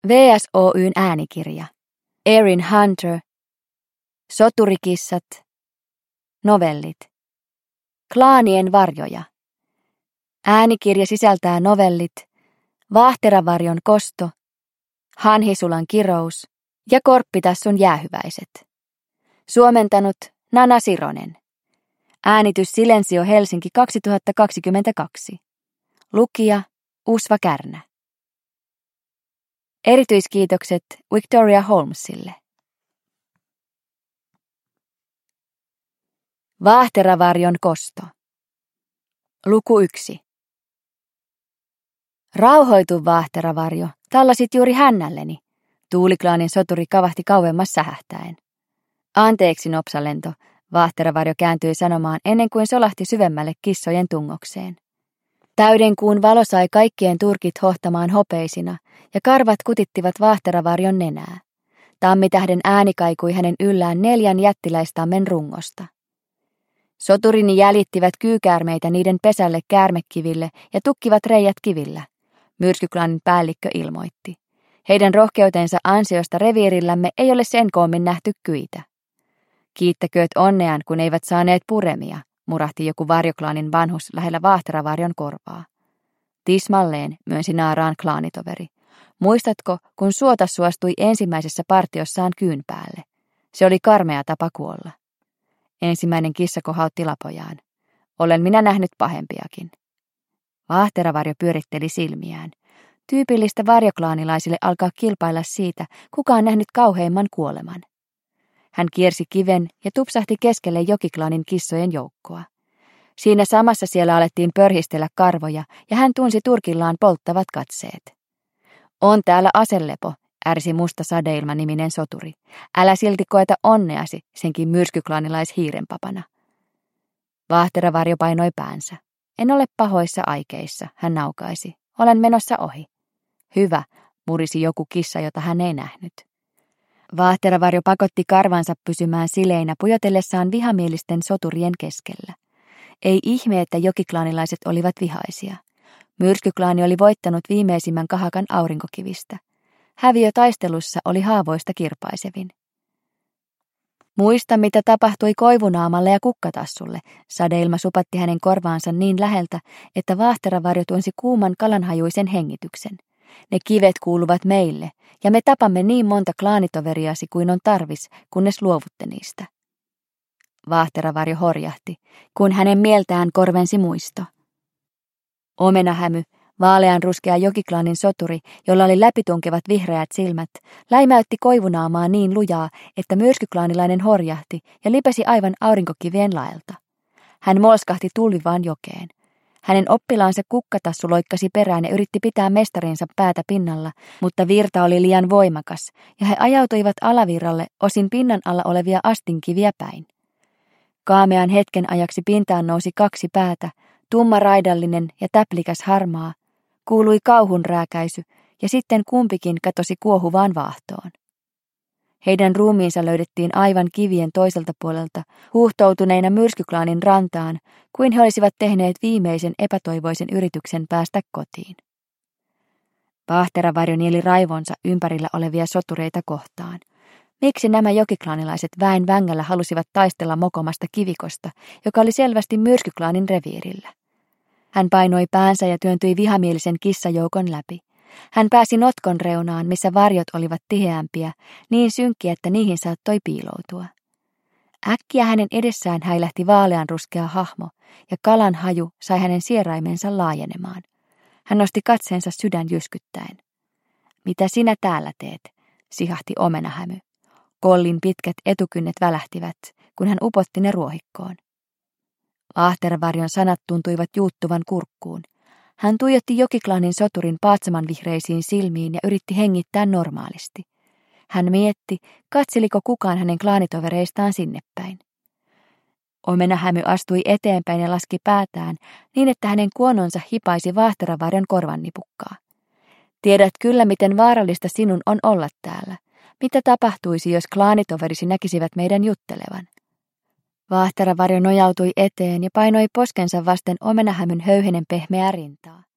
VSOY:n äänikirja. Erin Hunter. Soturikissat. Novellit. Klaanien varjoja. Äänikirja sisältää novellit Vaahteravarjon kosto, Hanhisulan kirous ja Korppitassun jäähyväiset. Suomentanut Nana Sironen. Äänitys Silensio Helsinki 2022. Lukija Usva Kärnä. Erityiskiitokset Victoria Holmesille. Vaahteravarjon kosto. Luku 1. Rauhoitu, Vaahteravarjo, tallasit juuri hännälleni. Tuuliklaanin soturi kavahti kauemmas sähähtäen. Anteeksi, nopsalento, Vaahteravarjo kääntyi sanomaan ennen kuin solahti syvemmälle kissojen tungokseen. Täyden kuun valo sai kaikkien turkit hohtamaan hopeisina, ja karvat kutittivat Vaahteravarjon nenää. Tammitähden ääni kaikui hänen yllään 4 jättiläistammen rungosta. Soturini jäljittivät kyykäärmeitä niiden pesälle käärmekiville ja tukkivat reijät kivillä, myrskyklaanin päällikkö ilmoitti. Heidän rohkeutensa ansiosta reviirillämme ei ole sen koommin nähty kyitä. Kiittäkööt onneaan, kun eivät saaneet puremia, murahti joku varjoklaanin vanhus lähellä Vaahteravarjon korvaa. Tismalleen, myönsi naaraan klaanitoveri. Muistatko, kun Suota suostui ensimmäisessä partiossaan kyyn päälle? Se oli karmea tapa kuolla. Ensimmäinen kissa kohautti lapojaan. Olen minä nähnyt pahempiakin. Vaahteravarjo pyöritteli silmiään. Tyypillistä varjoklaanilaisille alkaa kilpailla siitä, kuka on nähnyt kauheimman kuoleman. Hän kiersi kiven ja tupsahti keskelle jokiklaanin kissojen joukkoa. Siinä samassa siellä alettiin pörhistellä karvoja ja hän tunsi turkillaan polttavat katseet. On täällä aselepo, ärsi musta Sadeilma-niminen soturi. Älä silti koeta onneasi, senkin myrskyklaanilaishiirenpapana. Vaahteravarjo painoi päänsä. En ole pahoissa aikeissa, hän naukaisi. Olen menossa ohi. Hyvä, murisi joku kissa, jota hän ei nähnyt. Vaahteravarjo pakotti karvansa pysymään sileinä pujotellessaan vihamielisten soturien keskellä. Ei ihme, että jokiklaanilaiset olivat vihaisia. Myrskyklaani oli voittanut viimeisimmän kahakan aurinkokivistä. Häviö taistelussa oli haavoista kirpaisevin. Muista, mitä tapahtui Koivunaamalle ja Kukkatassulle, Sadeilma supatti hänen korvaansa niin läheltä, että Vaahteravarjo tunsi kuuman kalanhajuisen hengityksen. Ne kivet kuuluvat meille, ja me tapamme niin monta klaanitoveriasi kuin on tarvis, kunnes luovutte niistä. Vaahteravarjo horjahti, kun hänen mieltään korvensi muisto. Omenahämy, vaaleanruskea jokiklaanin soturi, jolla oli läpitunkevat vihreät silmät, läimäytti Koivunaamaa niin lujaa, että myrskyklaanilainen horjahti ja lipesi aivan aurinkokivien laelta. Hän molskahti tulvivaan jokeen. Hänen oppilaansa Kukkatassu loikkasi perään ja yritti pitää mestarinsa päätä pinnalla, mutta virta oli liian voimakas, ja he ajautuivat alavirralle osin pinnan alla olevia astinkiviä päin. Kaamean hetken ajaksi pintaan nousi 2 päätä, tumma raidallinen ja täplikäs harmaa, kuului kauhun rääkäisy, ja sitten kumpikin katosi kuohuvaan vaahtoon. Heidän ruumiinsa löydettiin aivan kivien toiselta puolelta, huuhtoutuneina myrskyklaanin rantaan, kuin he olisivat tehneet viimeisen epätoivoisen yrityksen päästä kotiin. Vaahteravarjo nieli raivonsa ympärillä olevia sotureita kohtaan. Miksi nämä jokiklaanilaiset väen vängällä halusivat taistella mokomasta kivikosta, joka oli selvästi myrskyklaanin reviirillä? Hän painoi päänsä ja työntyi vihamielisen kissajoukon läpi. Hän pääsi notkon reunaan, missä varjot olivat tiheämpiä, niin synkkiä, että niihin saattoi piiloutua. Äkkiä hänen edessään häilähti vaaleanruskea hahmo, ja kalan haju sai hänen sieraimensa laajenemaan. Hän nosti katseensa sydän jyskyttäen. Mitä sinä täällä teet? Sihahti Omenahämy. Kollin pitkät etukynnet välähtivät, kun hän upotti ne ruohikkoon. Vaahteravarjon sanat tuntuivat juuttuvan kurkkuun. Hän tuijotti jokiklaanin soturin paatsaman vihreisiin silmiin ja yritti hengittää normaalisti. Hän mietti, katseliko kukaan hänen klaanitovereistaan sinne päin. Omenahämy astui eteenpäin ja laski päätään niin, että hänen kuononsa hipaisi Vaahteravarjon korvannipukkaa. Tiedät kyllä, miten vaarallista sinun on olla täällä. Mitä tapahtuisi, jos klaanitoverisi näkisivät meidän juttelevan? Vaahteravarjo nojautui eteen ja painoi poskensa vasten Omenahämyn höyhenen pehmeää rintaa.